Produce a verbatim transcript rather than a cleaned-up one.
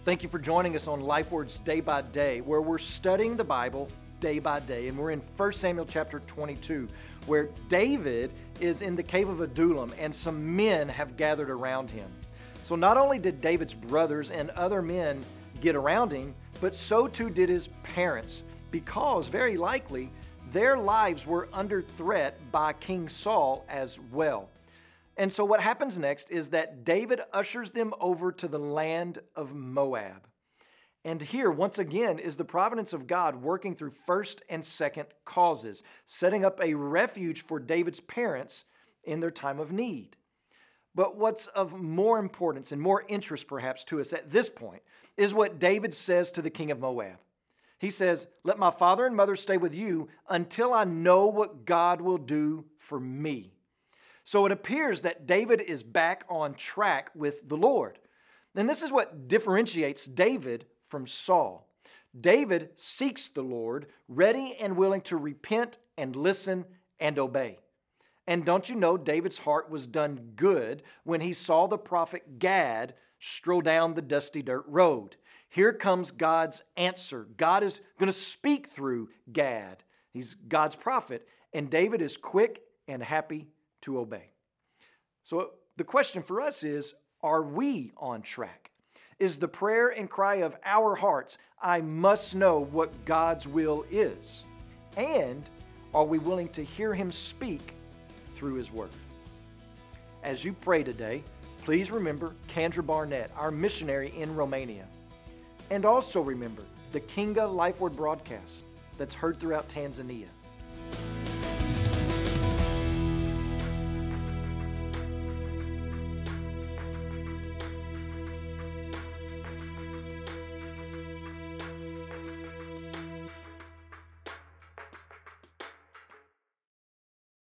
Thank you for joining us on LifeWords Day by Day, where we're studying the Bible day by day. And we're in First Samuel chapter twenty-two, where David is in the cave of Adullam and some men have gathered around him. So not only did David's brothers and other men get around him, but so too did his parents, because very likely their lives were under threat by King Saul as well. And so what happens next is that David ushers them over to the land of Moab. And here, once again, is the providence of God working through first and second causes, setting up a refuge for David's parents in their time of need. But what's of more importance and more interest perhaps to us at this point is what David says to the king of Moab. He says, "Let my father and mother stay with you until I know what God will do for me." So it appears that David is back on track with the Lord. And this is what differentiates David from Saul. David seeks the Lord, ready and willing to repent and listen and obey. And don't you know, David's heart was done good when he saw the prophet Gad stroll down the dusty dirt road. Here comes God's answer. God is going to speak through Gad. He's God's prophet, and David is quick and happy to obey. So the question for us is, are we on track? Is the prayer and cry of our hearts, "I must know what God's will is"? And are we willing to hear Him speak through His Word? As you pray today, please remember Kendra Barnett, our missionary in Romania. And also remember the Kinga LifeWord broadcast that's heard throughout Tanzania.